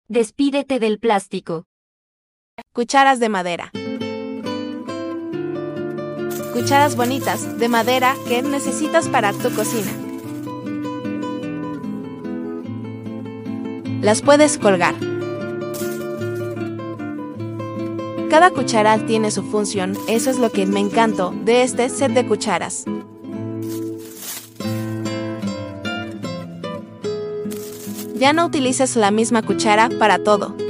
Despídete del plástico. Cucharas de madera. Cucharas bonitas, de madera, que necesitas para tu cocina. Las puedes colgar. Cada cuchara tiene su función, eso es lo que me encantó de este set de cucharas. Ya no utilices la misma cuchara para todo.